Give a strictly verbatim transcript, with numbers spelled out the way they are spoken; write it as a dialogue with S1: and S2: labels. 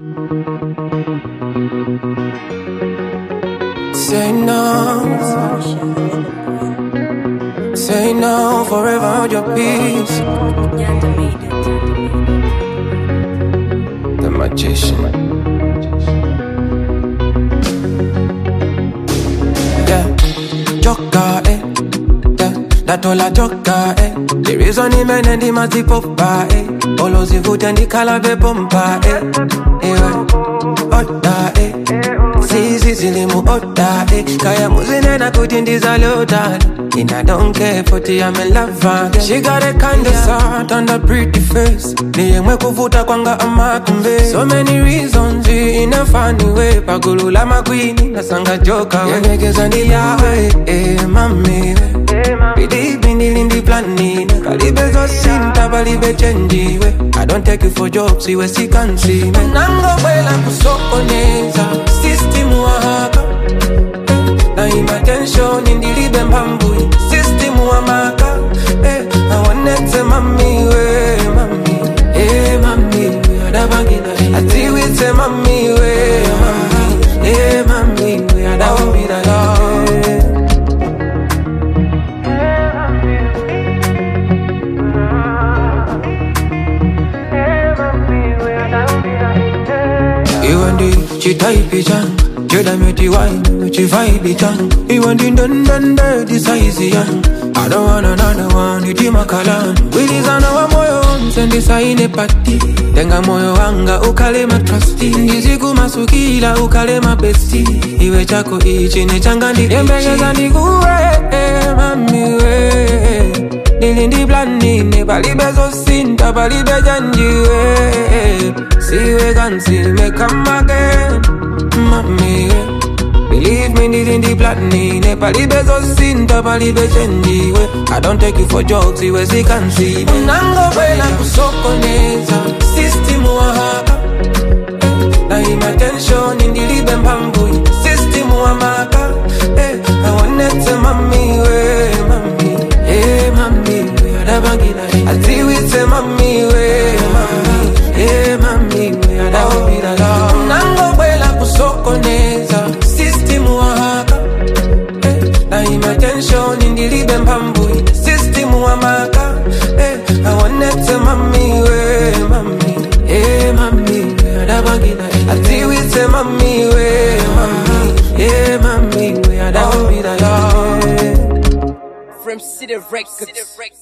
S1: Say no, say no, forever hold your peace. The magician. Yeah, Joker, eh. Yeah, that all a Joker, eh. The reason he men and the mati popa, eh. All of the food and the calabe pompa, eh. Eh, oda, eh. Zizi zilimu oda, eh. Kaya muzine na kutindiza leota. And I don't care for the I'm in love again. She got a kind of heart and a pretty face. Niyemwe kuvuta kwanga amakumbe. So many reasons in a funny way. Pagulula makwini na sanga joka. Yemegeza ni yawe, eh mami. Believe me nilindi plani. Kalibe zo sinta balibe change we. I don't take it for jokes, iwe si kansi me. Nango wela kusokoneza. System wahaka. Na ima tension indilibe mbambu. System wa maka, eh, I want to mami, we, mami, eh, mami, we are the bangina. I see we say mami, we, mami, eh, mami, we are the bangina. You and the chitai pijan. Jeda meti wine, uchi vibe jang. You want in dun dun dun, this size young. I don't want another one, you tima kalan. We design our moyo, send this in a party. Tenga moyo wanga, ukale ma trusty. Niziku masukila, ukale ma bestie. Iwe chako ichi, ne changandi. Yembege zandi kuwe, eh, mami we. Nilindi plani, ne balibe zo sinta, balibe janji we. Siwe gansi, me come again. Mami, believe me, this in the platini. Nepalibe zo sinta, palibe change we. I don't take you for jokes, iwe si kansi me. Nango wela kusokoneza. System wahaka. Na ima tension indilibe mbambu. System wamaka. Eh, I want it to mami we, mami. Eh, mami, we are the bangina. I see we say mami we, mami. Eh, mami, we are the bangina. Nango wela kusokoneza. System wahaka, eh. Na ima tension indilibe mbambu. System wamaka, eh. I want it to mami we, mami. Eh, mami, we are the bangina. I see we say mami we, mami. Eh, mami, we are the bangina.
S2: From City Records.